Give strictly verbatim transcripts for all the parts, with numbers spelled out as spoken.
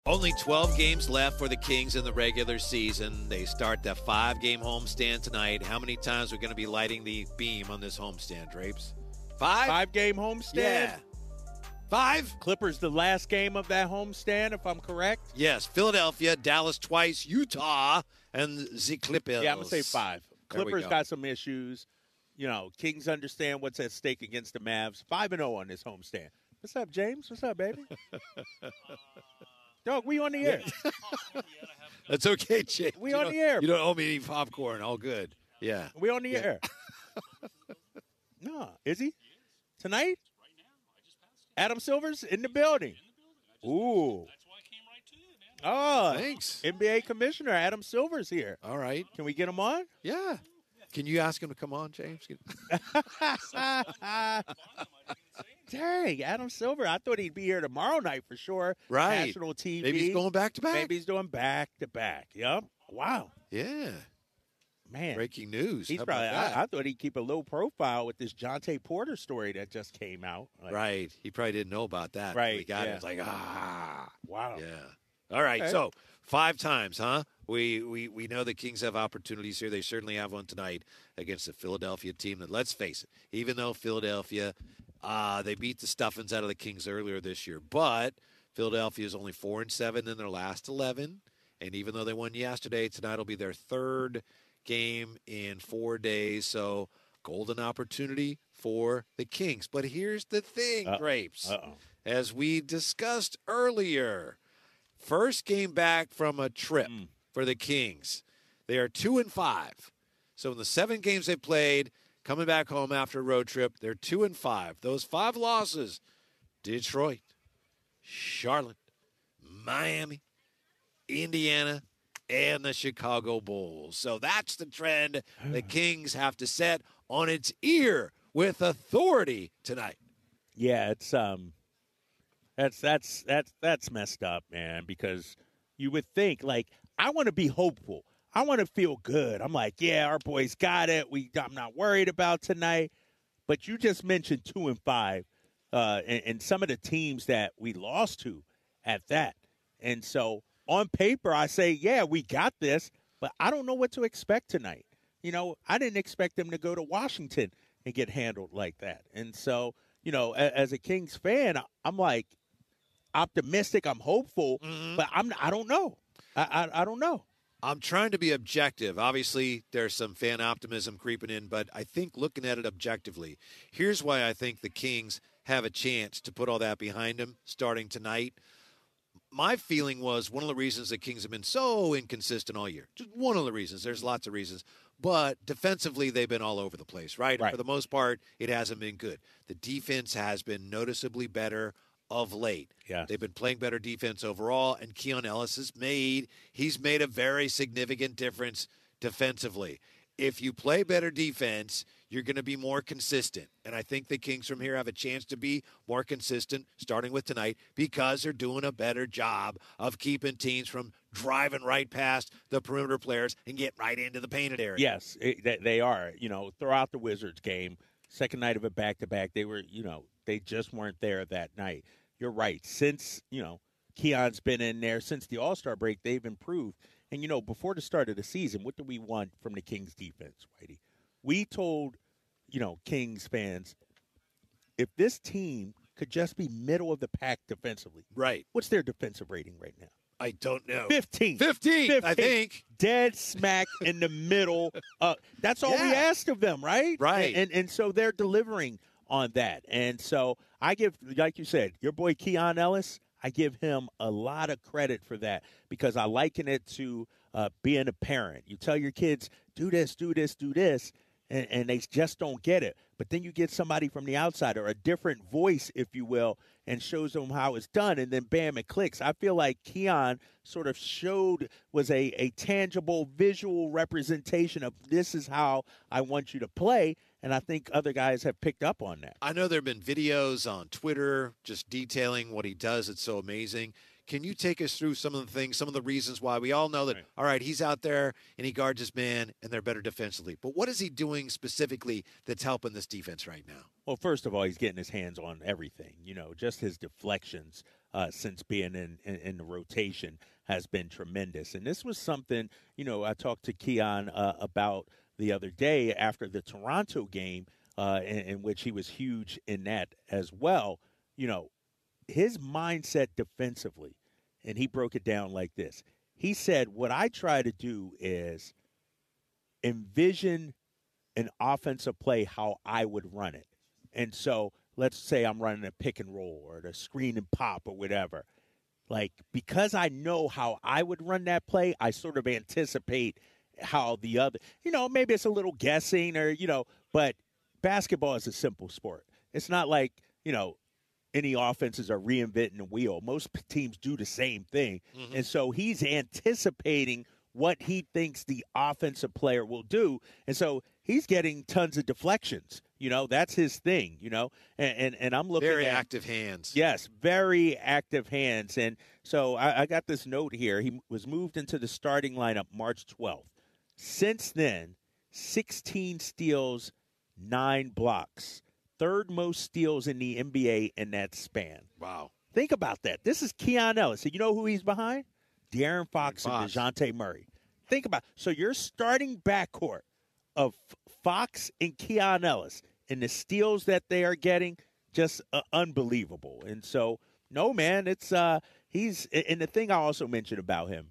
Only twelve games left for the Kings in the regular season. They start the five-game homestand tonight. How many times are we going to be lighting the beam on this homestand, Drapes? Five? Five-game homestand? Yeah. Five? Clippers the last game of that homestand, if I'm correct? Yes. Philadelphia, Dallas twice, Utah, and the Clippers. Yeah, I'm going to say five. There we Clippers go. got some issues. You know, Kings understand what's at stake against the Mavs. five and oh on this homestand. What's up, James? What's up, baby? Dog, we on the air. That's okay, Jake. We You on don't- the air. You don't owe me any popcorn. All good. Yeah. We on the air. No, is he? Tonight? Adam Silver's in the building. Ooh. Oh, Thanks. N B A Commissioner Adam Silver's here. All right. Can we get him on? Yeah. Can you ask him to come on, James? Dang, Adam Silver. I thought he'd be here tomorrow night for sure. Right. National T V. Maybe he's going back to back. Maybe he's doing back to back. Yep. Wow. Yeah. Man. Breaking news. He's How probably. about that? I, I thought he'd keep a low profile with this Jonte Porter story that just came out. Like, Right. He probably didn't know about that. Right, We got yeah. it. It's like, ah. Wow. Yeah. All right. Okay. So five times, huh? We, we we know the Kings have opportunities here. They certainly have one tonight against the Philadelphia team that, let's face it, even though Philadelphia, uh, they beat the stuffings out of the Kings earlier this year, but Philadelphia is only four and seven in their last eleven. And even though they won yesterday, tonight will be their third game in four days. So golden opportunity for the Kings. But here's the thing, Uh-oh. Grapes. Uh-oh. As we discussed earlier, first game back from a trip Mm. for the Kings. They are two and five. So in the seven games they played, coming back home after a road trip, they're two and five. Those five losses: Detroit, Charlotte, Miami, Indiana, and the Chicago Bulls. So that's the trend the Kings have to set on its ear with authority tonight. Yeah, it's um, that's that's that's that's messed up, man. Because you would think, like, I want to be hopeful. I want to feel good. I'm like, yeah, our boys got it. We, I'm not worried about tonight. But you just mentioned two and five, uh, and, and some of the teams that we lost to at that. And so on paper, I say, yeah, we got this. But I don't know what to expect tonight. You know, I didn't expect them to go to Washington and get handled like that. And so, you know, a, as a Kings fan, I'm like optimistic. I'm hopeful, Mm-hmm. but I'm I don't know. I, I I don't know. I'm trying to be objective. Obviously, there's some fan optimism creeping in, but I think looking at it objectively, here's why I think the Kings have a chance to put all that behind them starting tonight. My feeling was one of the reasons the Kings have been so inconsistent all year. Just one of the reasons. There's lots of reasons. But defensively, they've been all over the place, right? Right. For the most part, it hasn't been good. The defense has been noticeably better of late. Yeah. They've been playing better defense overall, and Keon Ellis has made he's made a very significant difference defensively. If you play better defense, you're going to be more consistent. And I think the Kings from here have a chance to be more consistent starting with tonight because they're doing a better job of keeping teams from driving right past the perimeter players and get right into the painted area. Yes, it, they, they are. You know, throughout the Wizards game, second night of a back-to-back, they were, you know, they just weren't there that night. You're right. Since, you know, Keon's been in there, since the All-Star break, they've improved. And, you know, before the start of the season, what do we want from the Kings defense, Whitey? We told, you know, Kings fans, if this team could just be middle of the pack defensively. Right. What's their defensive rating right now? I don't know. fifteen. fifteen, fifteen. I think. Dead smack in the middle. Uh, that's all we Yeah. asked of them, right? Right. And, and and so they're delivering on that. And so I give, like you said, your boy Keon Ellis, I give him a lot of credit for that because I liken it to uh, being a parent. You tell your kids, do this, do this, do this, and, and they just don't get it. But then you get somebody from the outside or a different voice, if you will, and shows them how it's done, and then bam, it clicks. I feel like Keon sort of showed, was a, a tangible visual representation of this is how I want you to play, and I think other guys have picked up on that. I know there have been videos on Twitter just detailing what he does. It's so amazing. Can you take us through some of the things, some of the reasons why? We all know that, right. all right, he's out there and he guards his man and they're better defensively. But what is he doing specifically that's helping this defense right now? Well, first of all, he's getting his hands on everything. You know, just his deflections uh, since being in, in, in the rotation has been tremendous. And this was something, you know, I talked to Keon uh, about the other day after the Toronto game, uh, in, in which he was huge in that as well. You know, his mindset defensively, and he broke it down like this. He said, what I try to do is envision an offensive play how I would run it. And so let's say I'm running a pick and roll or the screen and pop or whatever. Like, because I know how I would run that play, I sort of anticipate how the other, you know, maybe it's a little guessing or, you know, but basketball is a simple sport. It's not like, you know, any offenses are reinventing the wheel. Most p- teams do the same thing. Mm-hmm. And so he's anticipating what he thinks the offensive player will do. And so he's getting tons of deflections. You know, that's his thing, you know. And and, and I'm looking very at. Very active hands. Yes, very active hands. And so I, I got this note here. He was moved into the starting lineup March twelfth. Since then, sixteen steals, nine blocks. Third most steals in the N B A in that span. Wow. Think about that. This is Keon Ellis. So you know who he's behind? De'Aaron Fox and Fox. DeJounte Murray. Think about it. So your starting backcourt of Fox and Keon Ellis and the steals that they are getting, just uh, unbelievable. And so, no, man, it's uh, he's – and the thing I also mentioned about him,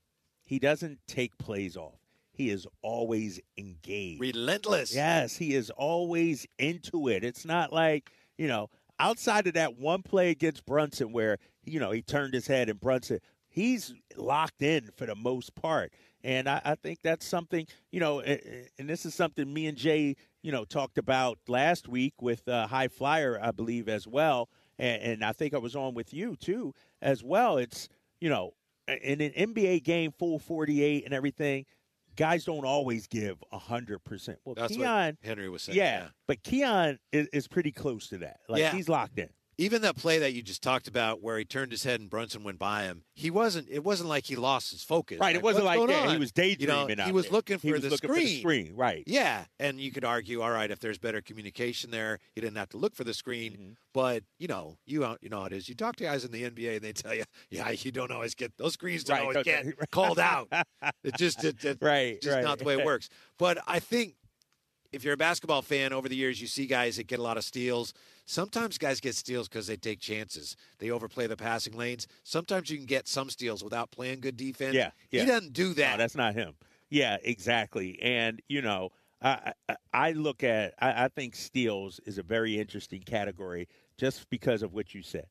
he doesn't take plays off. He is always engaged. Relentless. Yes, he is always into it. It's not like, you know, outside of that one play against Brunson where, you know, he turned his head and Brunson, he's locked in for the most part. And I, I think that's something, you know, and, and this is something me and Jay, you know, talked about last week with uh, High Flyer, I believe, as well. And, and I think I was on with you, too, as well. It's, you know, in an N B A game, full forty-eight and everything, guys don't always give one hundred percent. Well, That's Keon, what Henry was saying. Yeah, yeah. but Keon is, is pretty close to that. Like, yeah. he's locked in. Even that play that you just talked about where he turned his head and Brunson went by him, he wasn't, it wasn't like he lost his focus. Right, like, it wasn't like yeah, he was daydreaming you know, out He was there. looking for he was the looking screen. For the screen, right. Yeah, and you could argue, all right, if there's better communication there, he didn't have to look for the screen. Mm-hmm. But, you know, you you know how it is. You talk to guys in the N B A and they tell you, yeah, you don't always get, those screens don't right, always okay. get called out. It just, it, it, right, just right. not the way it works. But I think if you're a basketball fan, over the years you see guys that get a lot of steals. Sometimes guys get steals because they take chances. They overplay the passing lanes. Sometimes you can get some steals without playing good defense. Yeah, yeah. He doesn't do that. No, that's not him. Yeah, exactly. And, you know, I, I, I look at I, I think steals is a very interesting category just because of what you said.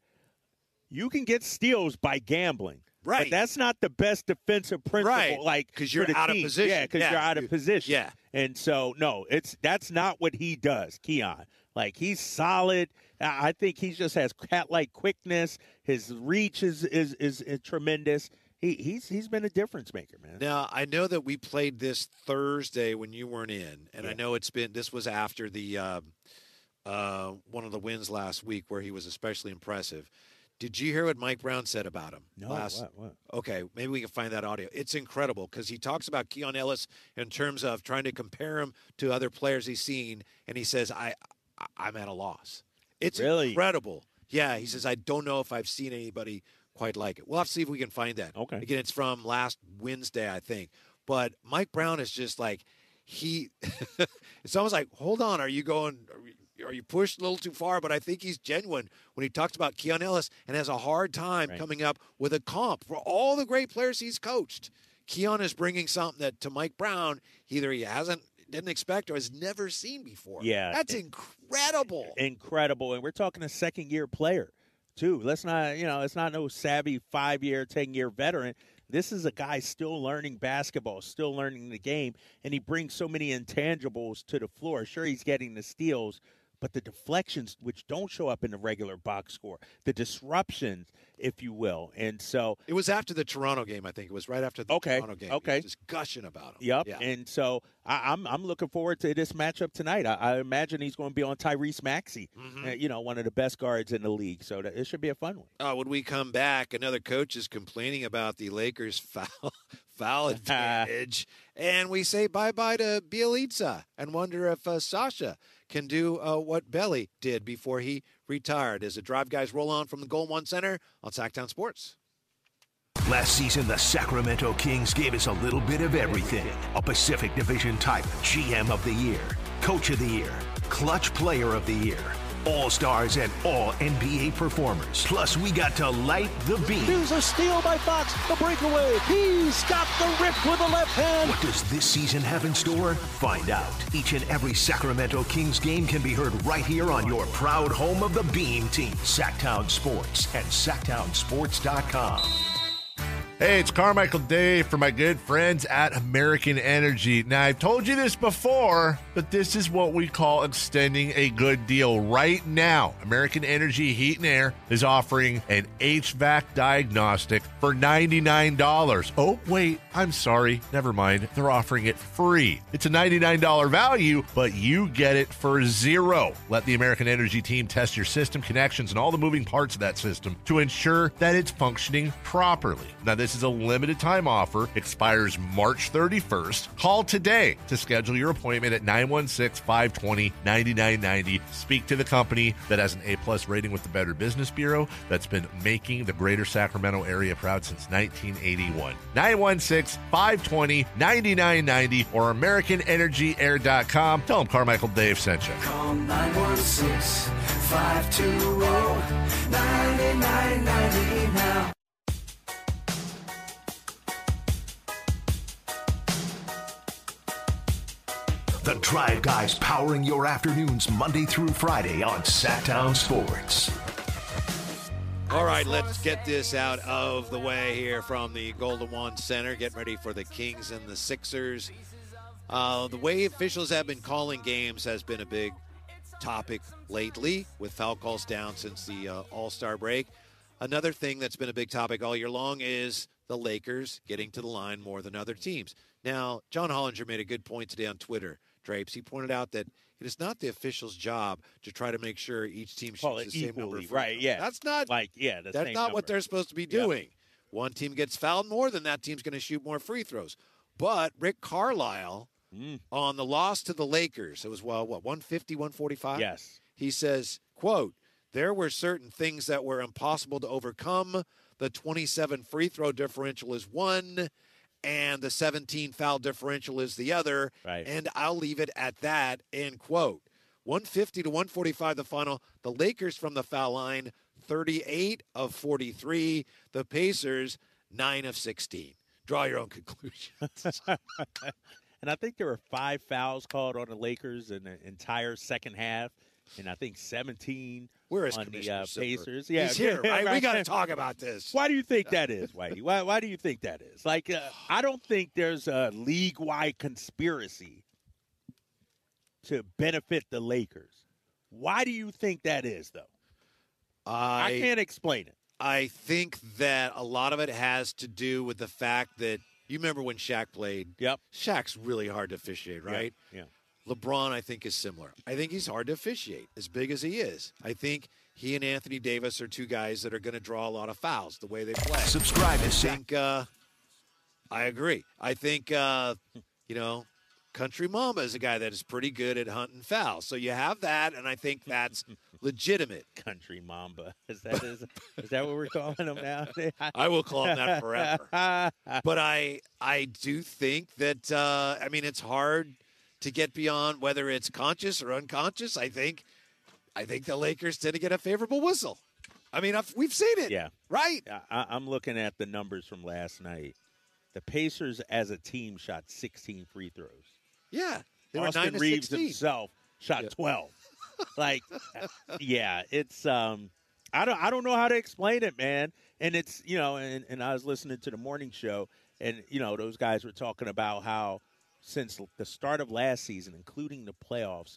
You can get steals by gambling. Right. But that's not the best defensive principle. Right. Like, because you're for the out team. of position. Yeah, because yeah. you're out of position. Yeah. And so, no, it's that's not what he does, Keon. Like, he's solid. I think he just has cat-like quickness. His reach is is, is, is tremendous. He he's he's been a difference maker, man. Now, I know that we played this Thursday when you weren't in, and yeah. I know it's been this was after the uh, uh, one of the wins last week where he was especially impressive. Did you hear what Mike Brown said about him? No, last? what, what? Okay, maybe we can find that audio. It's incredible because he talks about Keon Ellis in terms of trying to compare him to other players he's seen, and he says, I, I, I'm at a loss. It's really? incredible. Yeah, he says, I don't know if I've seen anybody quite like it. We'll have to see if we can find that. Okay. Again, it's from last Wednesday, I think. But Mike Brown is just like, he – it's almost like, hold on, are you going – are you pushed a little too far? But I think he's genuine when he talks about Keon Ellis and has a hard time right. coming up with a comp for all the great players he's coached. Keon is bringing something that to Mike Brown either he hasn't, didn't expect or has never seen before. Yeah. That's incredible. Incredible. And we're talking a second-year player, too. Let's not, you know, it's not no savvy five-year, ten-year veteran. This is a guy still learning basketball, still learning the game, and he brings so many intangibles to the floor. Sure, he's getting the steals, but the deflections, which don't show up in the regular box score, the disruptions, if you will. And so it was after the Toronto game, I think. It was right after the okay, Toronto game. Okay. He was just gushing about him. Yep. Yeah. And so I, I'm I'm looking forward to this matchup tonight. I, I imagine he's going to be on Tyrese Maxey, mm-hmm. uh, you know, one of the best guards in the league. So that, it should be a fun one. Uh, when we come back, another coach is complaining about the Lakers' foul foul advantage, and we say bye-bye to Bielitsa and wonder if uh, Sasha can do uh, what Belly did before he retired. As the Drive Guys roll on from the Golden One Center on Sacktown Sports. Last season, the Sacramento Kings gave us a little bit of everything. A Pacific Division type G M of the Year, Coach of the Year, Clutch Player of the Year, All-Stars and all N B A performers. Plus, we got to light the beam. Here's a steal by Fox, the breakaway. He's got the rip with the left hand. What does this season have in store? Find out. Each and every Sacramento Kings game can be heard right here on your proud home of the Beam Team. Sacktown Sports and sacktown sports dot com. Hey, it's Carmichael Dave for my good friends at American Energy. Now, I've told you this before, but this is what we call extending a good deal. Right now, American Energy Heat and Air is offering an H V A C diagnostic for ninety-nine dollars. Oh, wait, I'm sorry. Never mind. They're offering it free. It's a ninety-nine dollars value, but you get it for zero. Let the American Energy team test your system connections and all the moving parts of that system to ensure that it's functioning properly. Now, this This is a limited time offer, expires March thirty-first. Call today to schedule your appointment at nine one six, five two zero, nine nine nine zero. Speak to the company that has an A-plus rating with the Better Business Bureau that's been making the greater Sacramento area proud since nineteen eighty-one. nine one six, five two zero, nine nine nine zero or American Energy Air dot com. Tell them Carmichael Dave sent you. Call nine one six, five two zero, nine nine nine zero now. The Drive Guys powering your afternoons Monday through Friday on Sacktown Sports. All right, let's get this out of the way here from the Golden One Center. Getting ready for the Kings and the Sixers. Uh, the way officials have been calling games has been a big topic lately, with foul calls down since the uh, All-Star break. Another thing that's been a big topic all year long is the Lakers getting to the line more than other teams. Now, John Hollinger made a good point today on Twitter, Drapes. He pointed out that it is not the official's job to try to make sure each team shoots Call the it same equally, number of free right? throws. Yeah, That's not like yeah, the that's same not number. what they're supposed to be Yep. doing. One team gets fouled more, then that team's going to shoot more free throws. But Rick Carlisle Mm. on the loss to the Lakers, it was well, what one fifty, one forty-five. Yes. He says, "quote There were certain things that were impossible to overcome. The twenty-seven free throw differential is one, and the seventeen foul differential is the other. Right. And I'll leave it at that." End quote. one fifty to one forty-five the final. The Lakers from the foul line, thirty-eight of forty-three. The Pacers, nine of sixteen. Draw your own conclusions. And I think there were five fouls called on the Lakers in the entire second half, and I think seventeen Where is on Commissioner the uh, Silver? Pacers. Yeah, He's here, right? We right. got to talk about this. Why do you think that is, Whitey? Why, why do you think that is? Like, uh, I don't think there's a league-wide conspiracy to benefit the Lakers. Why do you think that is, though? I, I can't explain it. I think that a lot of it has to do with the fact that you remember when Shaq played. Yep. Shaq's really hard to officiate, right? Yeah. yeah. LeBron, I think, is similar. I think he's hard to officiate, as big as he is. I think he and Anthony Davis are two guys that are going to draw a lot of fouls the way they play. Subscribe to I Sack. think, uh, I agree. I think, uh, you know, Country Mama is a guy that is pretty good at hunting fouls. So you have that, and I think that's legitimate. Country Mamba. Is that is, is that what we're calling him now? I will call him that forever. But I I do think that, uh, I mean, it's hard to get beyond whether it's conscious or unconscious. I think I think the Lakers tend to get a favorable whistle. I mean, I've, we've seen it. Yeah. Right? I, I'm looking at the numbers from last night. The Pacers as a team shot sixteen free throws. Yeah. They were Austin nine to Reeves sixteen. himself shot Yeah. twelve. Like, yeah, it's um, I don't I don't know how to explain it, man. And it's you know, and, and I was listening to the morning show, and you know, those guys were talking about how since the start of last season, including the playoffs,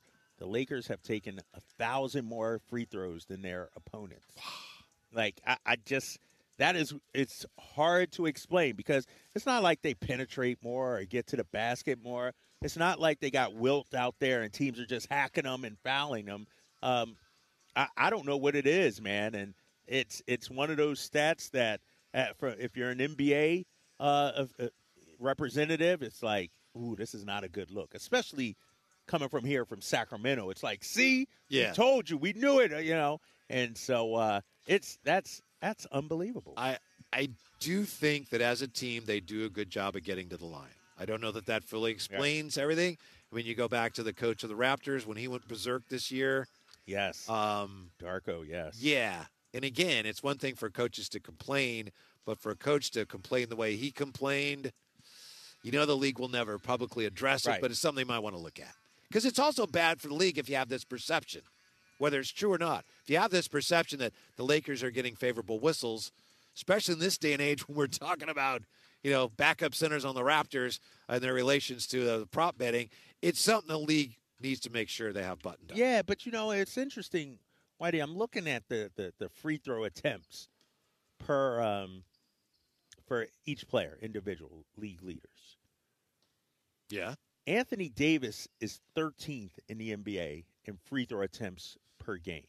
the Lakers have taken a thousand more free throws than their opponents. Like, I, I just – that is – it's hard to explain because it's not like they penetrate more or get to the basket more. It's not like they got Wilt out there and teams are just hacking them and fouling them. Um, I, I don't know what it is, man, and it's it's one of those stats that uh, for, if you're an N B A uh, uh, representative, it's like, ooh, this is not a good look, especially coming from here from Sacramento. It's like, see, yeah. we told you, we knew it, you know, and so uh, it's that's that's unbelievable. I I do think that as a team they do a good job of getting to the line. I don't know that that fully explains yeah. everything. I mean, you go back to the coach of the Raptors when he went berserk this year. Yes. Um, Darko, yes. Yeah. And again, it's one thing for coaches to complain, but for a coach to complain the way he complained, you know the league will never publicly address it, right. but it's something they might want to look at. Because it's also bad for the league if you have this perception, whether it's true or not. If you have this perception that the Lakers are getting favorable whistles, especially in this day and age when we're talking about, you know, backup centers on the Raptors and their relations to the prop betting, it's something the league needs to make sure they have buttoned up. Yeah, but, you know, it's interesting, Whitey. I'm looking at the, the, the free throw attempts per um, for each player, individual league leaders. Yeah. Anthony Davis is thirteenth in the N B A in free throw attempts per game.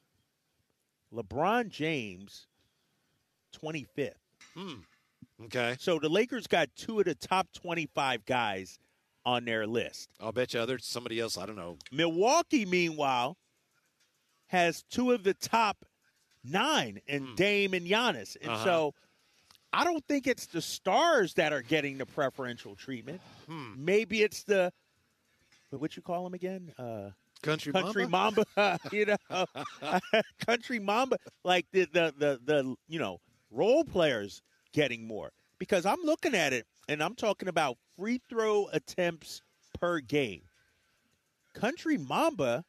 LeBron James, twenty-fifth. Hmm. Okay. So the Lakers got two of the top twenty-five guys on their list. I'll bet you others, somebody else, I don't know. Milwaukee, meanwhile, has two of the top nine in Hmm. Dame and Giannis. And Uh-huh. so I don't think it's the stars that are getting the preferential treatment. Hmm. Maybe it's the, what you call them again? Uh, Country, Country Mamba? Mamba, you know, Country Mamba, like the, the the the you know role players getting more, because I'm looking at it and I'm talking about free throw attempts per game. Country Mamba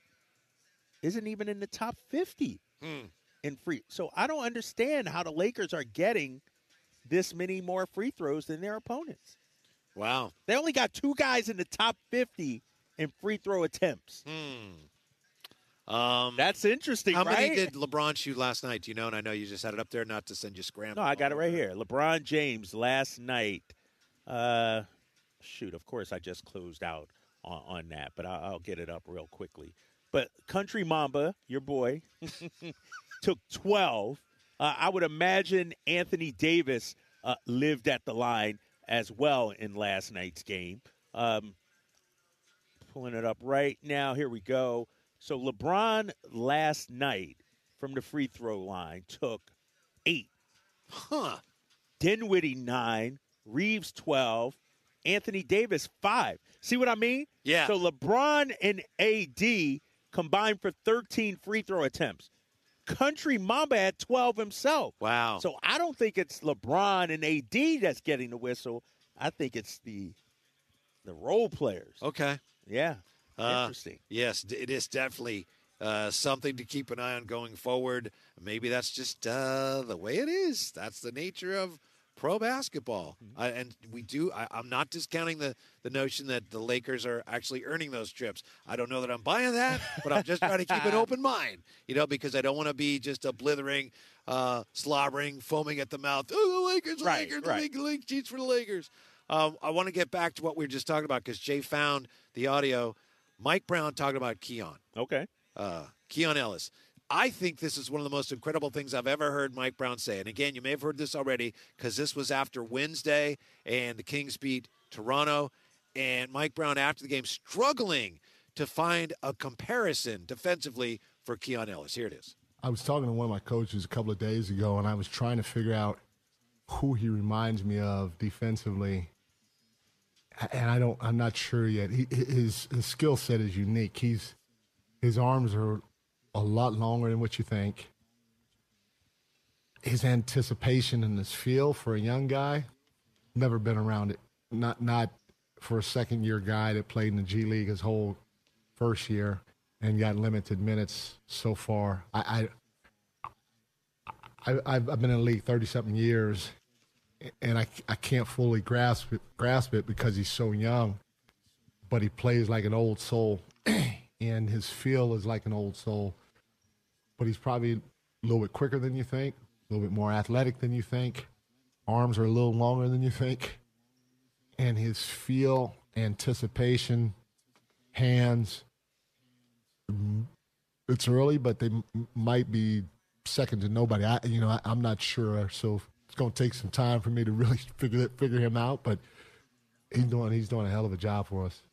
isn't even in the top fifty Hmm. in free. So I don't understand how the Lakers are getting this many more free throws than their opponents. Wow. They only got two guys in the top fifty in free throw attempts. Hmm. Um, That's interesting, How right? many did LeBron shoot last night? Do you know? And I know you just had it up there, not to send you scramble. No, I got it right here. LeBron James last night. Uh, shoot, of course I just closed out on, on that, but I'll, I'll get it up real quickly. But Country Mamba, your boy, took twelve. Uh, I would imagine Anthony Davis uh, lived at the line as well in last night's game. Um, pulling it up right now. Here we go. So LeBron last night from the free throw line took eight. Huh. Dinwiddie, nine. Reeves, twelve. Anthony Davis, five. See what I mean? Yeah. So LeBron and A D combined for thirteen free throw attempts. Country Mamba had twelve himself. Wow. So I don't think it's LeBron and A D that's getting the whistle. I think it's the the role players. Okay. Yeah. Uh, Interesting. Yes, d- it is definitely uh, something to keep an eye on going forward. Maybe that's just uh, the way it is. That's the nature of pro basketball. Mm-hmm. I, and we do, I, I'm not discounting the, the notion that the Lakers are actually earning those trips. I don't know that I'm buying that, but I'm just trying to keep an open mind, you know, because I don't want to be just a blithering, uh, slobbering, foaming at the mouth. Oh, the Lakers, the Right, Lakers, right. the league, the league cheats for the Lakers. Um, I want to get back to what we were just talking about because Jay found the audio. Mike Brown talking about Keon, Okay. uh, Keon Ellis. I think this is one of the most incredible things I've ever heard Mike Brown say. And again, you may have heard this already because this was after Wednesday and the Kings beat Toronto. And Mike Brown, after the game, struggling to find a comparison defensively for Keon Ellis. Here it is. I was talking to one of my coaches a couple of days ago, and I was trying to figure out who he reminds me of defensively. And I don't, I'm not sure yet. He, his his skill set is unique. He's his arms are a lot longer than what you think. His anticipation and his feel for a young guy, never been around it. Not not for a second year guy that played in the G League his whole first year and got limited minutes so far. I, I I've, I've been in the league thirty something years. And I, I can't fully grasp it, grasp it because he's so young, but he plays like an old soul. and his feel is like an old soul. But he's probably a little bit quicker than you think, a little bit more athletic than you think. Arms are a little longer than you think. And his feel, anticipation, hands, it's early, but they m- might be second to nobody. I, you know, I, I'm not sure, so it's going to take some time for me to really figure figure him out. But he's doing he's doing a hell of a job for us.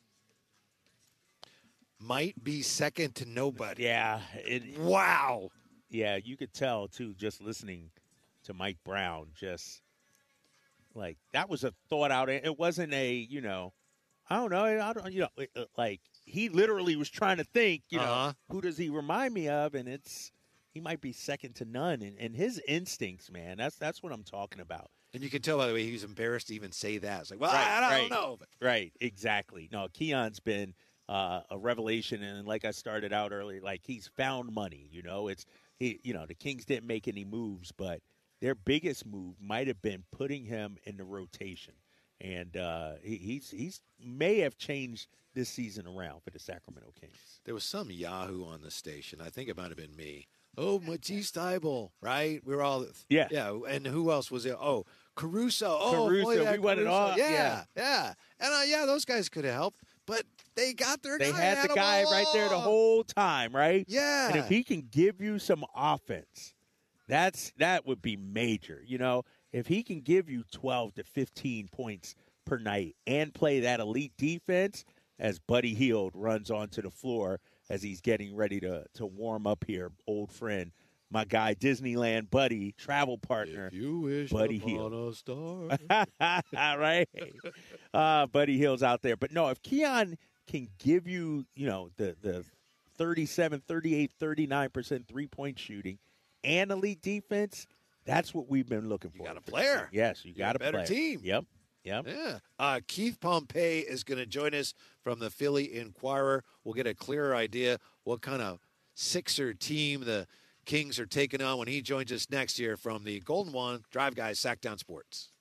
Might be second to nobody. Yeah. It, Wow. Yeah, you could tell, too, just listening to Mike Brown, just like that was a thought out. It wasn't a, you know, I don't know. I don't, you know, like he literally was trying to think, you Uh-huh. know, who does he remind me of? And it's, he might be second to none. And, and his instincts, man, that's that's what I'm talking about. And you can tell by the way he was embarrassed to even say that. It's like, well, Right, I, I don't right. know. But Right, exactly. No, Keon's been uh, a revelation, and like I started out earlier, like he's found money. You know, it's he. You know, the Kings didn't make any moves, but their biggest move might have been putting him in the rotation, and uh, he, he's he's may have changed this season around for the Sacramento Kings. there was some Yahoo on the station. I think it might have been me. Oh, Matisse Thybulle, right? We were all Yeah. yeah. And who else was it? Oh, Caruso. Oh, Caruso, boy, that we went it Caruso. all- Yeah, yeah. yeah. And uh, yeah, those guys could have helped, but they got their They guy. had the them guy all. right there the whole time, right? Yeah. And if he can give you some offense, that's that would be major. You know, if he can give you twelve to fifteen points per night and play that elite defense as Buddy Hield runs onto the floor as he's getting ready to to warm up here, old friend, my guy Disneyland Buddy, travel partner. If you wish Buddy upon Hield. a star. right? Uh, Buddy Hill's out there. But no, if Keon can give you, you know, the, the thirty-seven, thirty-eight, thirty-nine percent three-point shooting and elite defense, that's what we've been looking for. got a player. Yes, you You got got a a better player. team. Yep, yep. Yeah. Uh, Keith Pompey is going to join us from the Philly Inquirer. We'll get a clearer idea what kind of Sixer team the Kings are taking on when he joins us next year from the Golden One Drive Guys Sacktown Sports.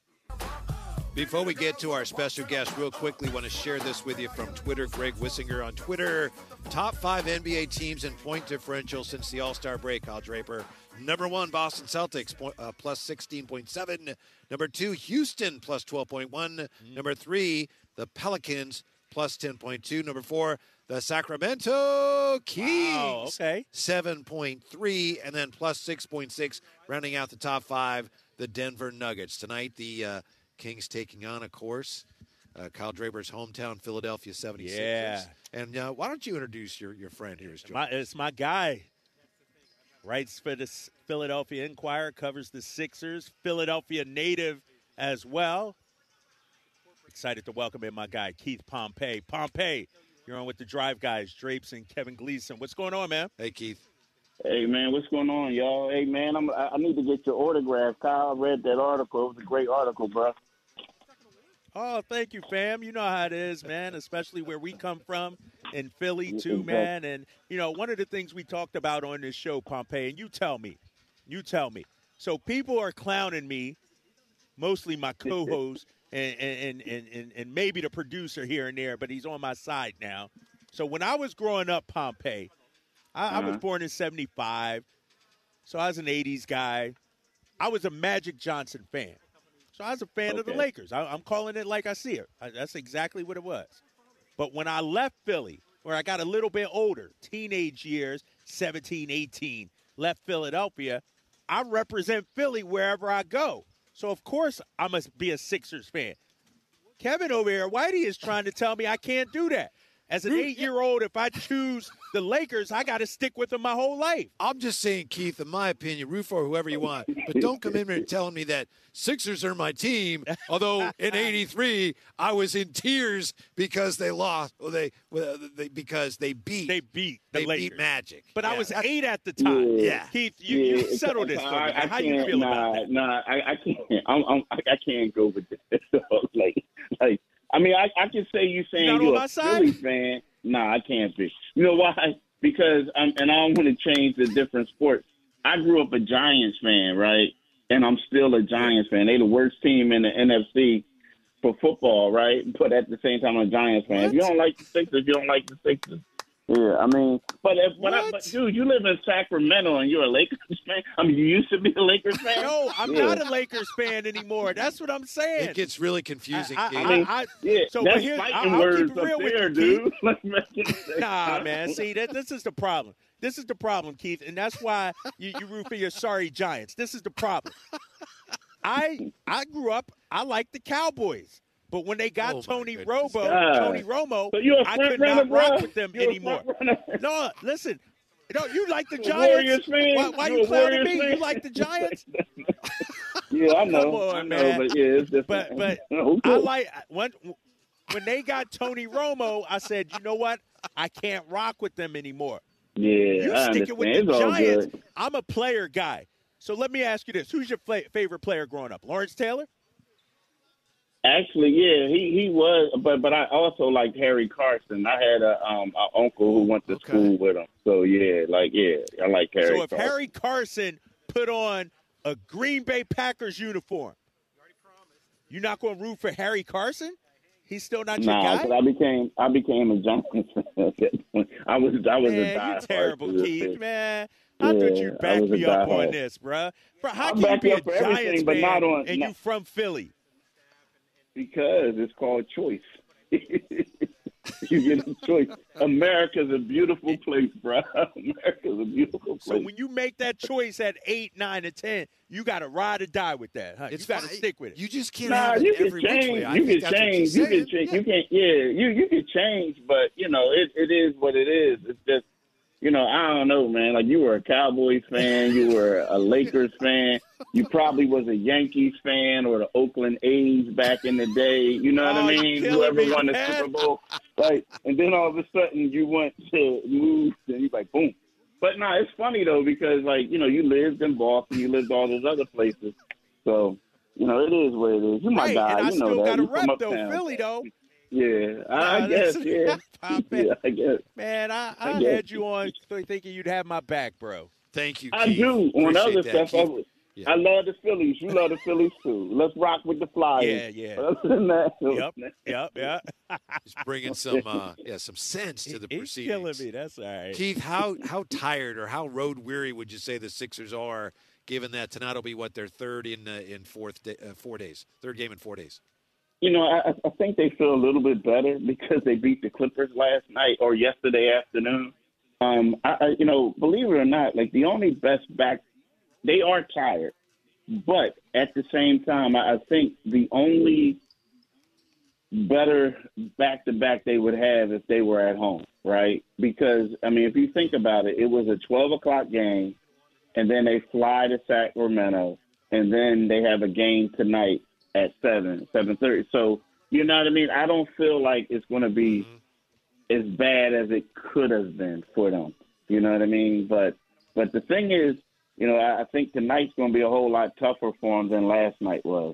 Before we get to our special guest, real quickly, want to share this with you from Twitter. Greg Wissinger on Twitter. Top five N B A teams in point differential since the All-Star break, Kyle Draper. Number one, Boston Celtics, point, uh, plus sixteen point seven. Number two, Houston, plus twelve point one. Mm. Number three, the Pelicans, plus ten point two. Number four, the Sacramento Kings, Wow, okay. seven point three. And then plus six point six, rounding out the top five, the Denver Nuggets. Tonight, the uh, Kings taking on, of course, uh, Kyle Draper's hometown, Philadelphia seventy-sixers. Yeah. And uh, why don't you introduce your, your friend here? My, it's my guy. Writes for the Philadelphia Inquirer, covers the Sixers, Philadelphia native as well. Excited to welcome in my guy, Keith Pompey. Pompey, you're on with the Drive Guys, Drapes and Kevin Gleason. What's going on, man? Hey, Keith. Hey, man, what's going on, y'all? Hey, man, I'm, I I need to get your autograph. Kyle read that article. It was a great article, bro. Oh, thank you, fam. You know how it is, man, especially where we come from in Philly, too, man. And, you know, one of the things we talked about on this show, Pompey, and you tell me, you tell me. So people are clowning me, mostly my co-host and, and, and, and, and maybe the producer here and there, but he's on my side now. So when I was growing up, Pompey, I, Uh-huh. I was born in seventy-five, so I was an eighties guy. I was a Magic Johnson fan. So I was a fan of the Okay. Lakers. I, I'm calling it like I see it. I, that's exactly what it was. But when I left Philly, where I got a little bit older, teenage years, seventeen, eighteen, left Philadelphia, I represent Philly wherever I go. So, of course, I must be a Sixers fan. Kevin over here, Whitey, is trying to tell me I can't do that. As an eight-year-old, if I choose the Lakers, I got to stick with them my whole life. I'm just saying, Keith, in my opinion, root for whoever you want, but don't come in here telling me that Sixers are my team. Although in eighty-three, I was in tears because they lost. Well, they, well, they because they beat. They beat the they Lakers. beat Magic. But I Yeah, was that's- eight at the time. Yeah. Keith, you, Yeah, you settle this for me. I, I How you can't- feel nah, about that? Nah, I, I can't. I'm, I'm, I can't go with this. like, like, I mean, I, I can say you saying not you're on a my side? Philly fan. Nah, I can't be. You know why? Because I'm, and I don't want to change the different sports. I grew up a Giants fan, right? And I'm still a Giants fan. They the worst team in the N F C for football, right? But at the same time, I'm a Giants fan. If you don't like the Sixers, you don't like the Sixers. Yeah, I mean, but if but, I, What? but dude, you live in Sacramento and you're a Lakers fan. I mean, you used to be a Lakers fan. No, I'm Yeah. not a Lakers fan anymore. That's what I'm saying. It gets really confusing. I- I- Keith. I mean, I- yeah, so, that's but here- fighting I'll- I'll words keep it real up with there, you, dude. Let's make it- Nah, man. See, that, this is the problem. This is the problem, Keith, and that's why you, you root for your sorry Giants. This is the problem. I I grew up. I liked the Cowboys, but when they got Oh, my Tony goodness. Romo, God. Tony Romo, So you're a I front could runner, not rock bro. with them You're a anymore. front runner. No, listen. No, you like the You're a Giants. Warriors fan? Why, why You're you a clowning Warriors me? fan? You like the Giants? Yeah, I know. Come on, I know, man. but yeah, it's different. But but Okay. I like when when they got Tony Romo. I said, you know what? I can't rock with them anymore. yeah, You I sticking with understand. the It's all Giants. good. I'm a player guy. So let me ask you this: who's your fa- favorite player growing up? Lawrence Taylor? Actually, yeah, he, he was, but but I also liked Harry Carson. I had a um a uncle who went to Okay. school with him, so yeah, like yeah, I like Harry. So if Carson. Harry Carson put on a Green Bay Packers uniform, you're not going to root for Harry Carson? He's still not your Nah, guy? because I became I became a Giants fan at that point. I was I was a Man, diehard you're terrible, Patriots Keith, fan. man. I thought Yeah, you'd I back was a me up on diehard. this, bruh. Bro, how I'll can you back be you a up for everything, Giants but fan not on- and not- you from Philly? Because it's called choice. You get a choice. America's a beautiful place, bro. America's a beautiful place. So when you make that choice at eight, nine, and ten, you got to ride or die with that, huh? It's you got to fine. stick with it. You just can't Nah, have you it can every which change. way. I You think can that's what you're change. You saying. can change. Yeah. You can yeah. You you can change, but you know it, it is what it is. It's just you know I don't know, man. Like you were a Cowboys fan, you were a Lakers fan, you probably was a Yankees fan or the Oakland A's back in the day. You know what Oh, I you mean? killing Whoever me, won the man. Super Bowl, right? And then all of a sudden you went to move, and you like boom. But nah, it's funny though because like you know you lived in Boston, you lived all those other places, so. You know, it is what it is. You my Right, guy. and I you know still that. got a You from rep, though, uptown. Philly, though. Yeah, I Nah, guess, that's- yeah. Pop it. yeah, I guess. Man, I, I, I guess. had you on thinking you'd have my back, bro. Thank you, I Keith. do. On Appreciate other that, stuff, I, Keith. would- Yeah. I love the Phillies. You love the Phillies, too. Let's rock with the Flyers. Yeah, yeah. But other than that, Yep, yep, yep. Just bringing some, uh, yeah, some sense to the He's proceedings. killing me. That's all right. Keith, how how tired or how road weary would you say the Sixers are, given that tonight will be what their third in uh, in fourth day, uh, four days, third game in four days? You know, I, I think they feel a little bit better because they beat the Clippers last night or yesterday afternoon. Um, I, I, you know, believe it or not, like the only best back, they are tired, but at the same time, I, I think the only better back to back they would have if they were at home, right? Because I mean, if you think about it, it was a twelve o'clock game, and then they fly to Sacramento, and then they have a game tonight at seven, seven thirty. So you know what I mean? I don't feel like it's going to be as bad as it could have been for them. You know what I mean? But but the thing is, you know, I, I think tonight's going to be a whole lot tougher for them than last night was.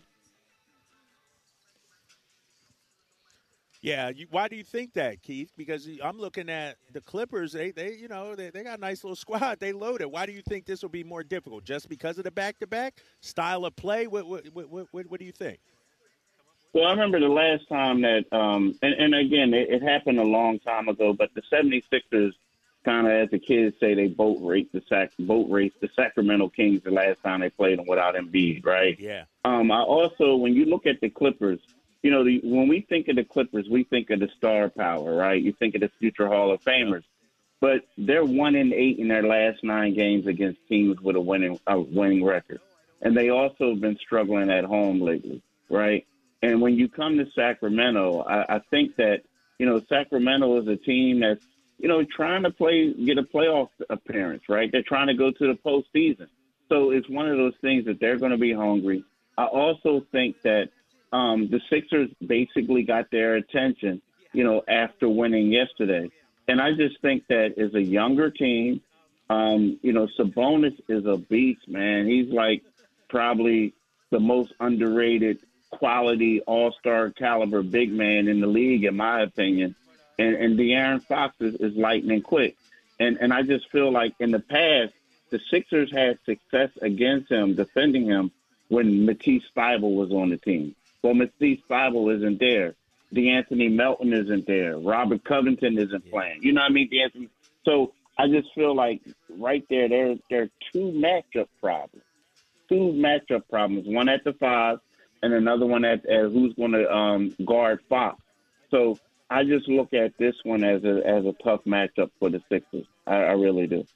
Yeah, you, why do you think that, Keith? Because I'm looking at the Clippers. They, they, you know, they, they got a nice little squad. They loaded. Why do you think this will be more difficult? Just because of the back-to-back style of play? What, what, what, what, what do you think? Well, I remember the last time that, um, and, and again, it, it happened a long time ago, but the seventy-sixers kind of, as the kids say, they boat raced the sac, boat raced the Sacramento Kings the last time they played them without Embiid, right? Yeah. Um, I also, when you look at the Clippers, you know, the, when we think of the Clippers, we think of the star power, right? You think of the future Hall of Famers. But they're one and eight in their last nine games against teams with a winning a winning record, and they also have been struggling at home lately, right? And when you come to Sacramento, I, I think that you know Sacramento is a team that's you know trying to play get a playoff appearance, right? They're trying to go to the postseason, so it's one of those things that they're going to be hungry. I also think that um, the Sixers basically got their attention, you know, after winning yesterday. And I just think that as a younger team, um, you know, Sabonis is a beast, man. He's like probably the most underrated quality all-star caliber big man in the league, in my opinion. And, and De'Aaron Fox is, is lightning quick. And, and I just feel like in the past, the Sixers had success against him, defending him, when Matisse Thybulle was on the team. Well, Matisse Thybulle isn't there. DeAnthony Melton isn't there. Robert Covington isn't playing. You know what I mean? DeAnthony. So I just feel like right there, there, there are two matchup problems. Two matchup problems. One at the five and another one at, at who's going to um, guard Fox. So I just look at this one as a as a tough matchup for the Sixers. I, I really do.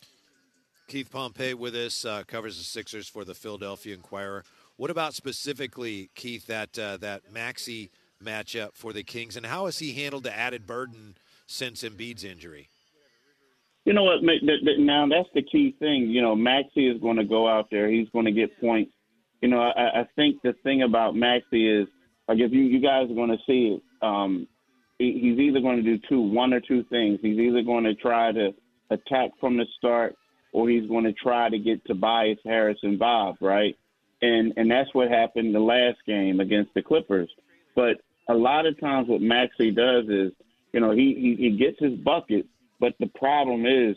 Keith Pompey with us, uh, covers the Sixers for the Philadelphia Inquirer. What about specifically, Keith, that uh, that Maxey matchup for the Kings, and how has he handled the added burden since Embiid's injury? You know what? Now that's the key thing. You know, Maxey is going to go out there. He's going to get points. You know, I, I think the thing about Maxey is, like, if you, you guys are going to see it, um, he's either going to do two, one or two things. He's either going to try to attack from the start, or he's going to try to get Tobias Harris involved, right? And and that's what happened the last game against the Clippers. But a lot of times what Maxey does is, you know, he, he, he gets his buckets, but the problem is,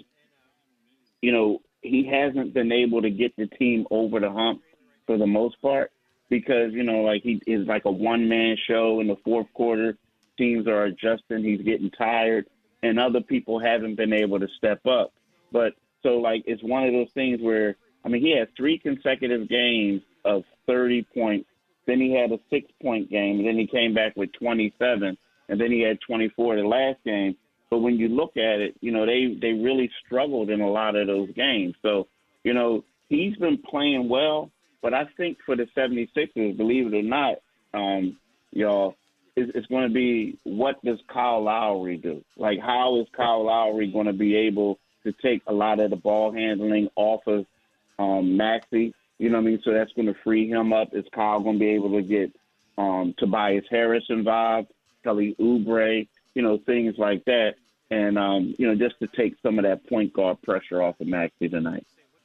you know, he hasn't been able to get the team over the hump for the most part because, you know, like he is like a one-man show in the fourth quarter. Teams are adjusting. He's getting tired, and other people haven't been able to step up. But so, like, it's one of those things where, I mean, he had three consecutive games of thirty points. Then he had a six-point game, and then he came back with twenty-seven, and then he had twenty-four the last game. But when you look at it, you know, they, they really struggled in a lot of those games. So, you know, he's been playing well, but I think for the 76ers, believe it or not, um, y'all, it's, it's going to be what does Kyle Lowry do? Like, how is Kyle Lowry going to be able to take a lot of the ball handling off of um, Maxey? You know what I mean? So that's going to free him up. Is Kyle going to be able to get um, Tobias Harris involved, Kelly Oubre, you know, things like that. And, um, you know, just to take some of that point guard pressure off of Maxey tonight.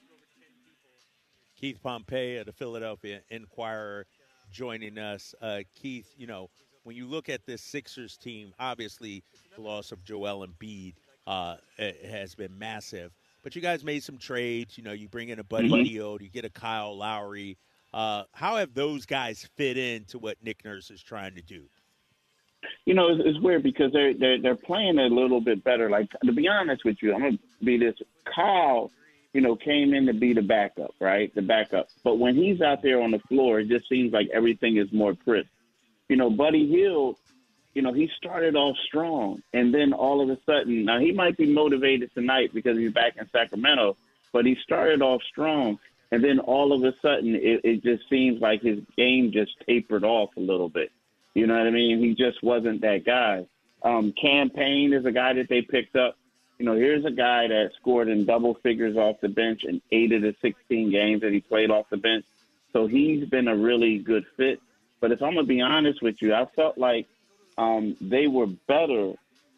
Keith Pompey of the Philadelphia Inquirer joining us. Uh, Keith, you know, when you look at this Sixers team, obviously the loss of Joel Embiid uh, has been massive. But you guys made some trades. You know, you bring in a Buddy Mm-hmm. Hield, you get a Kyle Lowry. Uh, how have those guys fit into what Nick Nurse is trying to do? You know, it's, it's weird because they're, they're they're playing a little bit better. Like, to be honest with you, I'm going to be this. Kyle, you know, came in to be the backup, right? The backup. But when he's out there on the floor, it just seems like everything is more crisp. You know, Buddy Hield, you know, he started off strong. And then all of a sudden, now he might be motivated tonight because he's back in Sacramento, but he started off strong. And then all of a sudden, it, it just seems like his game just tapered off a little bit. You know what I mean? He just wasn't that guy. Um, Cam Payne is a guy that they picked up. You know, here's a guy that scored in double figures off the bench in eight of the sixteen games that he played off the bench. So he's been a really good fit. But if I'm going to be honest with you, I felt like um, they were better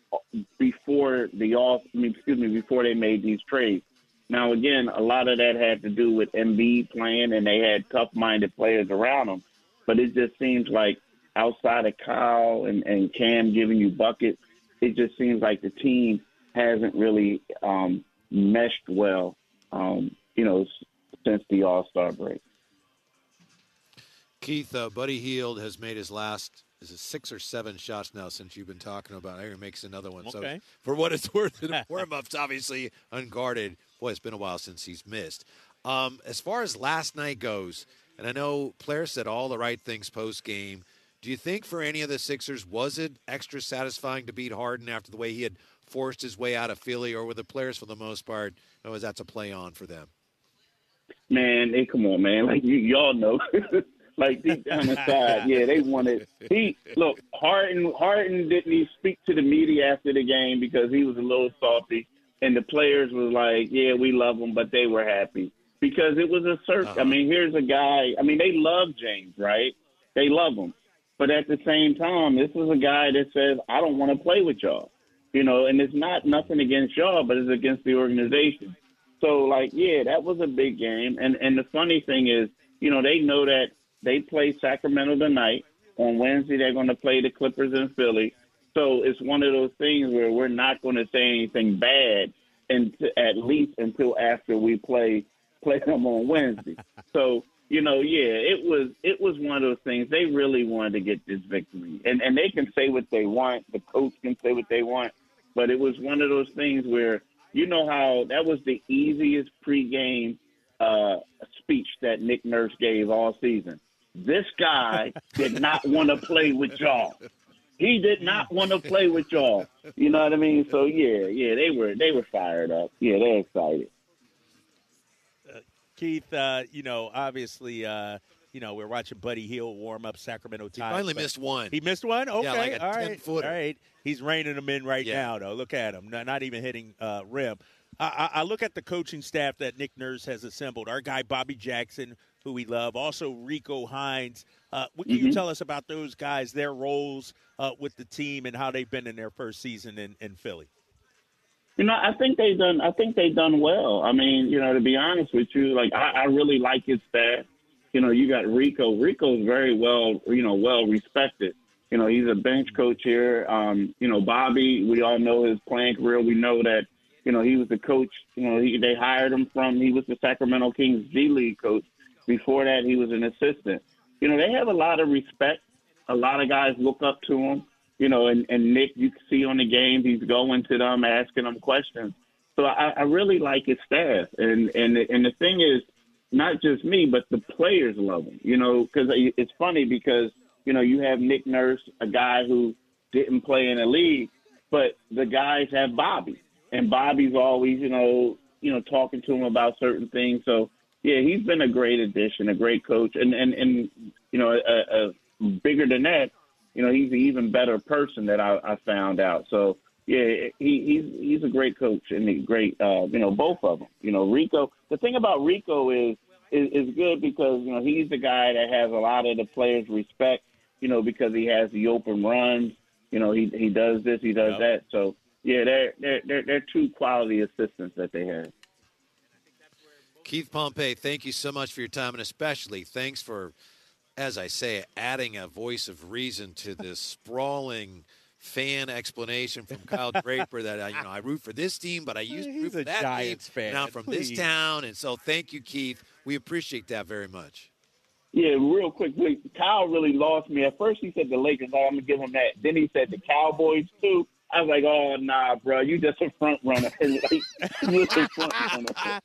before the off. I mean, excuse me, before they made these trades. Now, again, a lot of that had to do with Embiid playing, and they had tough-minded players around them. But it just seems like outside of Kyle and, and Cam giving you buckets, it just seems like the team hasn't really um, meshed well, um, you know, since the All-Star break. Keith, uh, Buddy Hield has made his last, is it six or seven shots now since you've been talking about it? He makes another one. Okay. So for what it's worth, in warm-ups, obviously unguarded. Boy, it's been a while since he's missed. Um, as far as last night goes, and I know players said all the right things post-game, do you think for any of the Sixers, was it extra satisfying to beat Harden after the way he had forced his way out of Philly, or were the players for the most part, oh, was that to play on for them? Man, hey, come on, man. Like, you, y'all know. Like, deep down inside, yeah, they wanted. He look, Harden. Harden didn't even speak to the media after the game because he was a little salty, and the players was like, "Yeah, we love him," but they were happy because it was a circus. Uh-huh. I mean, here's a guy. I mean, they love James, right? They love him, but at the same time, this is a guy that says, "I don't want to play with y'all," you know. And it's not nothing against y'all, but it's against the organization. So, like, yeah, that was a big game. And and the funny thing is, you know, they know that. They play Sacramento tonight. On Wednesday, they're going to play the Clippers in Philly. So it's one of those things where we're not going to say anything bad, and at least until after we play play them on Wednesday. So you know, yeah, it was it was one of those things. They really wanted to get this victory, and and they can say what they want. The coach can say what they want, but it was one of those things where you know how that was the easiest pregame uh, speech that Nick Nurse gave all season. This guy did not want to play with y'all. He did not want to play with y'all. You know what I mean? So yeah, yeah, they were they were fired up. Yeah, they're excited. Keith, uh, you know, obviously, uh, you know, we're watching Buddy Hield warm up Sacramento Times. He finally missed one. He missed one? Okay. Yeah, like a all right. ten-footer. All right. He's reining them in right yeah. now, though. Look at him. Not, not even hitting uh, rim. I, I, I look at the coaching staff that Nick Nurse has assembled. Our guy, Bobby Jackson, who we love. Also, Rico Hines. Uh, what can mm-hmm. you tell us about those guys, their roles uh, with the team, and how they've been in their first season in, in Philly? You know, I think they done. I think they done well. I mean, you know, to be honest with you, like I, I really like his staff. You know, you got Rico. Rico's very well, you know, well respected. You know, he's a bench coach here. Um, you know, Bobby, we all know his playing career. We know that, you know, he was the coach. You know, he, they hired him from. He was the Sacramento Kings G League coach. Before that, he was an assistant. You know, they have a lot of respect. A lot of guys look up to him. You know, and, and Nick, you can see on the game, he's going to them, asking them questions. So I, I really like his staff. And, and, and the thing is, not just me, but the players love him, you know, because it's funny because, you know, you have Nick Nurse, a guy who didn't play in the league, but the guys have Bobby. And Bobby's always, you know, you know, talking to him about certain things. So, yeah, he's been a great addition, a great coach. And, and, and you know, a, a bigger than that, you know, he's an even better person that I, I found out. So, yeah, he, he's he's a great coach and a great, uh, you know, both of them. You know, Rico, the thing about Rico is, is is good because, you know, he's the guy that has a lot of the players' respect, you know, because he has the open runs. You know, he he does this, he does yep. that. So, yeah, they're, they're, they're, they're two quality assistants that they have. Keith Pompey, thank you so much for your time, and especially thanks for, as I say, adding a voice of reason to this sprawling fan explanation from Kyle Draper that I, you know, I root for this team, but I used to root for that Giants team. fan. And I'm from Please. this town, and so thank you, Keith. We appreciate that very much. Yeah, real quick, Kyle really lost me. At first he said the Lakers, oh, I'm going to give him that. Then he said the Cowboys, too. I was like, oh, nah, bro, you just a front runner. Like, you just a front runner.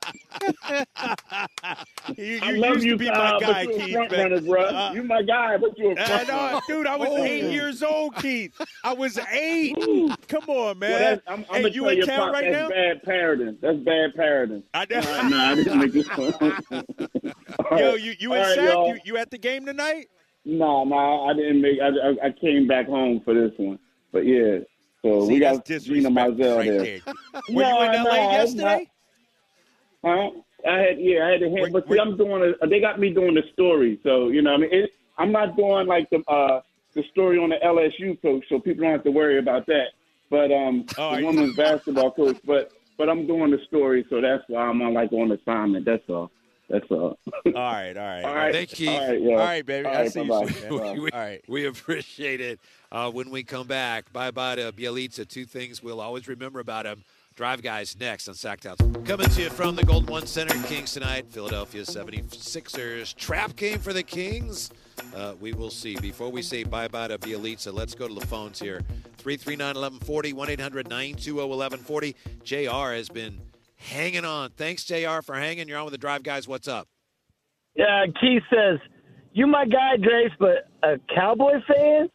you, you I love used you, to be Kyle, my guy, but you a Keith. front but, runner, bro. uh, you my guy, but you a front uh, runner. no, dude, I was Oh. eight years old, Keith. I was eight. Come on, man. Well, that's, I'm, I'm hey, gonna you tell in you, town Pop, right that's now? bad parenting. That's bad parenting. I know. Uh, no, I didn't make it fun. Yo, you, you in right, Sac? y'all. You, you at the game tonight? No, no, I didn't make. I, I, I came back home for this one, but yeah. So See, we that's got Gina disrespect Mizell right there. there. Were No, you in L A no, yesterday? Huh? I had yeah, I had to hand, Wait, but see, wait. I'm doing a, they got me doing the story, so you know, what I mean, it, I'm not doing like the uh, the story on the L S U coach, so people don't have to worry about that. But um, Oh, the you- women's basketball coach, but but I'm doing the story, so that's why I'm on like on assignment. That's all. That's all. All right, all right. All right. Thank you. All right, yeah. All right, baby. All I'll right, see you bye-bye. soon, man. we, All right. we appreciate it. Uh, when we come back, bye-bye to Bielitsa. Two things we'll always remember about him. Drive Guys next on Sacktown. Coming to you from the Golden One Center, Kings tonight. Philadelphia seventy-sixers. Trap game for the Kings. Uh, we will see. Before we say bye-bye to Bielitsa, let's go to the phones here. three three nine, one one four zero, one eight hundred, nine two zero, one one four zero. J R has been hanging on. Thanks, J R, for hanging. You're on with the Drive Guys. What's up? Yeah, Keith says, you my guy, Drace, but a Cowboy fan?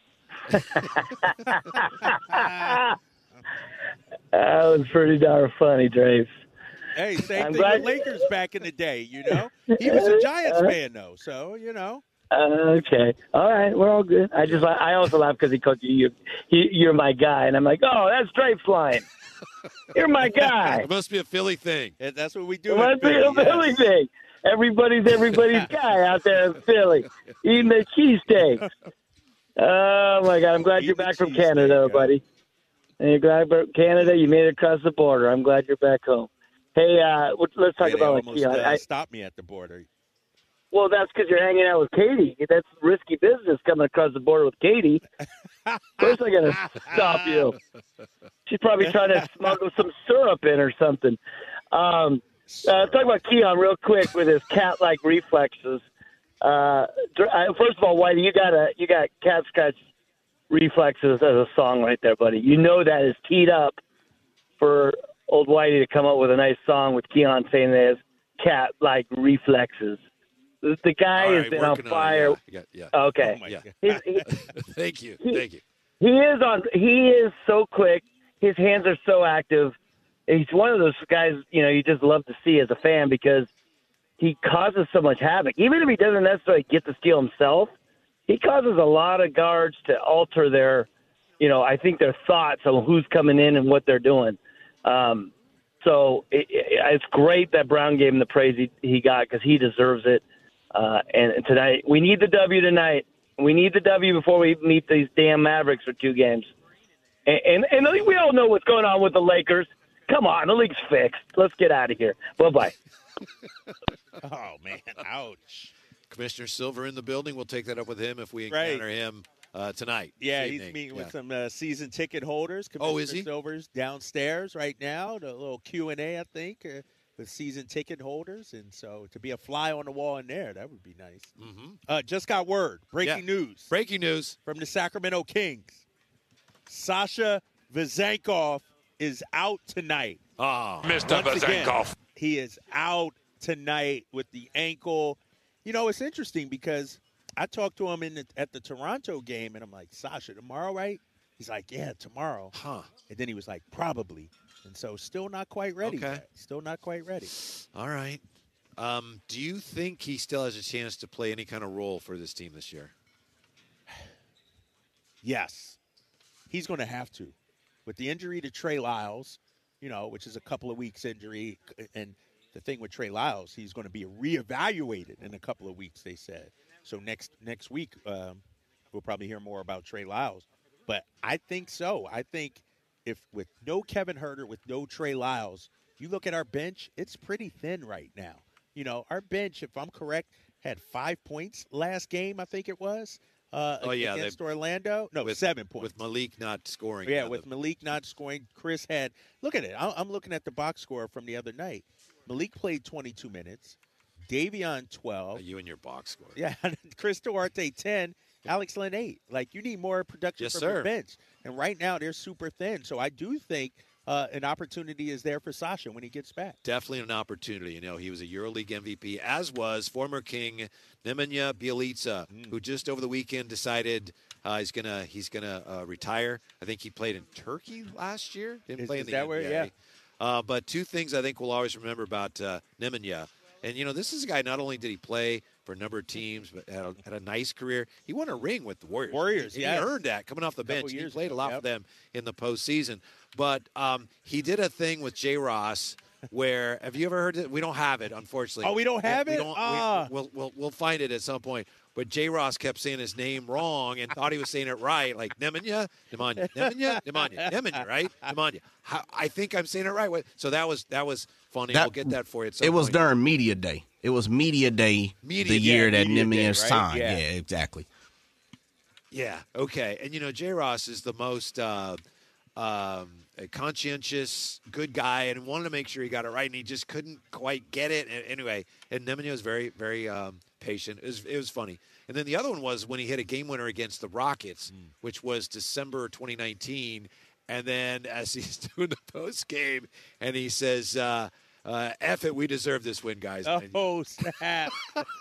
That was pretty darn funny, Drace. Hey, same I'm thing glad- with Lakers back in the day, you know? He was a Giants fan, though, so, you know. Uh, okay. All right. We're all good. I just, I also laugh because he called you, you, he, you're my guy. And I'm like, oh, that's Drape's line. You're my guy. It must be a Philly thing. And that's what we do. It in must be Philly, a Philly yes. thing. Everybody's everybody's guy out there in Philly eating the cheesesteaks. Oh, my God. I'm glad Eat you're the back from cheesesteak, Canada, huh? buddy. And you're glad about Canada. You made it across the border. I'm glad you're back home. Hey, uh, let's talk Yeah, they about like, almost you know, uh, I, stopped me at the border. well, that's because you're hanging out with Katie. That's risky business coming across the border with Katie. Of course I'm going to stop you. She's probably trying to smuggle some syrup in or something. Um, Uh, talk about Keon real quick with his cat-like reflexes. Uh, first of all, Whitey, you got a you got cat scratch reflexes as a song right there, buddy. You know that is teed up for old Whitey to come up with a nice song with Keon saying that his cat-like reflexes. The guy All has right, been on working fire. On it. Yeah, yeah. Okay. Oh, yeah. He's, he, Thank you. he, Thank you. He is on. He is so quick. His hands are so active. He's one of those guys, you know, you just love to see as a fan because he causes so much havoc. Even if he doesn't necessarily get the steal himself, he causes a lot of guards to alter their, you know, I think their thoughts on who's coming in and what they're doing. Um, so it, it, it's great that Brown gave him the praise he, he got because he deserves it. Uh, and, and tonight, we need the W tonight. We need the W before we meet these damn Mavericks for two games. And, and, and I think we all know what's going on with the Lakers. Come on, the league's fixed. Let's get out of here. Bye-bye. Oh, man. Ouch. Commissioner Silver in the building. We'll take that up with him if we encounter Right. him uh, tonight. Yeah, this he's evening. meeting Yeah. with some uh, season ticket holders. Oh, is Commissioner he? Silver's downstairs right now. The little Q and A, I think, uh, with season ticket holders. And so to be a fly on the wall in there, that would be nice. Mm-hmm. Uh, just got word. Breaking Yeah. news. Breaking news. From the Sacramento Kings. Sasha Vezenkov is out tonight. Oh, Mister Once again, Vezenkov. he is out tonight with the ankle. You know, it's interesting because I talked to him in the, at the Toronto game, and I'm like, Sasha, tomorrow, right? He's like, yeah, tomorrow. Huh. And then he was like, probably. And so still not quite ready. Okay. yet. Still not quite ready. All right. Um, do you think he still has a chance to play any kind of role for this team this year? Yes. He's going to have to. With the injury to Trey Lyles, you know, which is a couple of weeks injury, and the thing with Trey Lyles, he's going to be reevaluated in a couple of weeks, they said. So next next week, um, we'll probably hear more about Trey Lyles. But I think so. I think if with no Kevin Huerter, with no Trey Lyles, you look at our bench, it's pretty thin right now. You know, our bench, if I'm correct, had five points last game, I think it was. Uh, Oh, yeah, against they- Orlando. No, with, seven points. With Malik not scoring. Yeah, uh, with the- Malik not scoring, Chris had. Look at it. I- I'm looking at the box score from the other night. Malik played twenty-two minutes. Davion twelve. uh, you and your box score. Yeah, Chris Duarte ten. Alex Len eight. Like you need more production Yes, from sir. the bench, and right now they're super thin. So I do think uh, an opportunity is there for Sasha when he gets back. Definitely an opportunity. You know, he was a EuroLeague M V P, as was former King Nemanja Bjelica, Mm. who just over the weekend decided uh, he's gonna he's gonna uh, retire. I think he played in Turkey last year. Didn't Is- play in is the that where- N B A. yeah. Uh, but two things I think we'll always remember about uh, Nemanja. And, you know, this is a guy, not only did he play for a number of teams, but had a, had a nice career. He won a ring with the Warriors. Warriors, and yeah. He earned that coming off the Couple bench. He years played ago, a lot yep. for them in the postseason. But um, he did a thing with J. Ross where, have you ever heard it? We don't have it, unfortunately. Oh, we don't have we, it? We don't, Ah. we, we'll, we'll, we'll find it at some point. But J. Ross kept saying his name wrong and thought he was saying it right, like Nemanja, Nemanja, Nemanja, Nemanja, Nemanja, right? Nemanja. How, I think I'm saying it right. What- So that was that was funny. That- we'll get that for you at some It was point. during media day. It was media day Media the day, year that media day, Nimian right? signed. Yeah. Yeah. exactly. Yeah, okay. And, you know, J. Ross is the most uh, um, a conscientious, good guy, and wanted to make sure he got it right, and he just couldn't quite get it. And anyway, and Nemanja was very, very um, patient. It was, it was funny. And then the other one was when he hit a game winner against the Rockets, Mm. which was December twenty nineteen. And then as he's doing the post game, and he says, uh, uh, F it, we deserve this win, guys. And- Oh, snap.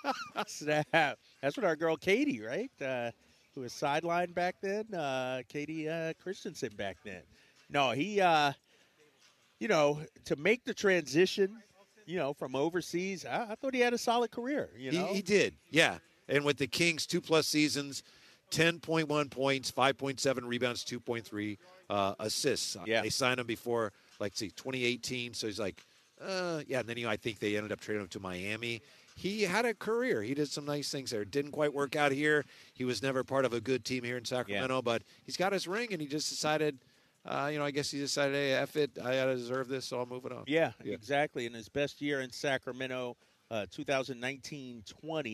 Snap. That's what our girl Katie, right? Uh, who was sidelined back then. Uh, Katie uh, Christensen back then. No, he, uh, you know, to make the transition, you know, from overseas, I, I thought he had a solid career, you know? He, he did, yeah. And with the Kings, two plus seasons, ten point one points, five point seven rebounds, two point three uh, assists. Yeah. They signed him before, like, see, twenty eighteen. So he's like, uh, yeah. And then, you know, I think they ended up trading him to Miami. He had a career. He did some nice things there. Didn't quite work out here. He was never part of a good team here in Sacramento, but he's got his ring, and he just decided, uh, you know, I guess he decided, hey, F it, I gotta deserve this, so I'll move it on. Yeah, exactly. In his best year in Sacramento, uh, two thousand nineteen twenty,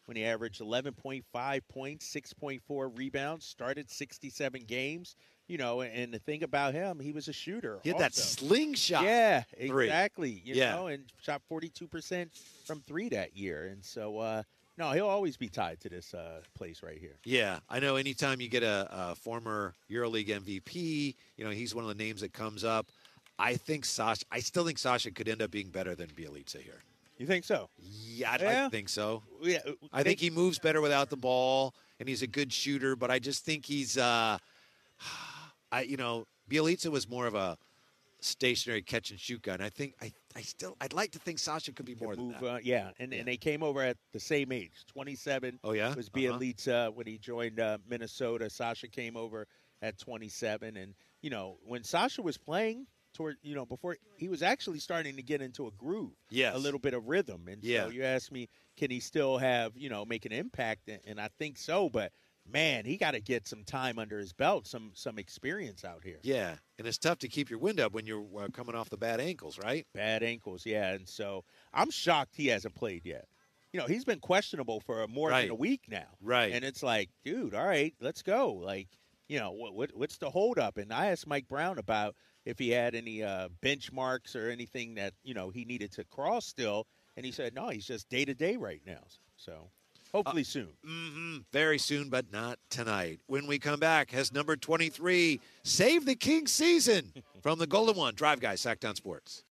when he averaged eleven point five points, six point four rebounds, started sixty-seven games. You know, and the thing about him, he was a shooter. He had also. that slingshot. Yeah, three. exactly. You yeah. know, and shot forty-two percent from three that year. And so, uh, no, he'll always be tied to this uh, place right here. Yeah, I know anytime you get a, a former EuroLeague M V P, you know, he's one of the names that comes up. I think Sasha, I still think Sasha could end up being better than Bjelica here. You think so? Yeah, I, yeah. I think so. Yeah, I think he moves better without the ball, and he's a good shooter, but I just think he's, uh, I you know, Bjelica was more of a stationary catch and shoot guy, and I think I, I still I'd like to think Sasha could be more move, than that. Uh, yeah, and yeah. and they came over at the same age, twenty-seven. Oh yeah, was Bjelica uh-huh. when he joined uh, Minnesota. Sasha came over at twenty-seven, and you know when Sasha was playing toward you know before he was actually starting to get into a groove, yes. a little bit of rhythm, and yeah. so you asked me, can he still have you know make an impact, and, and I think so, but. Man, he got to get some time under his belt, some some experience out here. Yeah, and it's tough to keep your wind up when you're uh, coming off the bad ankles, right? Bad ankles, yeah. And so I'm shocked he hasn't played yet. You know, he's been questionable for more right. than a week now. Right. And it's like, dude, all right, let's go. Like, you know, what, what what's the holdup? And I asked Mike Brown about if he had any uh, benchmarks or anything that, you know, he needed to cross still. And he said, no, he's just day-to-day right now. So hopefully uh, soon. Mm-hmm. Very soon, but not tonight. When we come back, has number twenty-three saved the Kings season from the Golden One? Drive Guys, Sacktown Sports.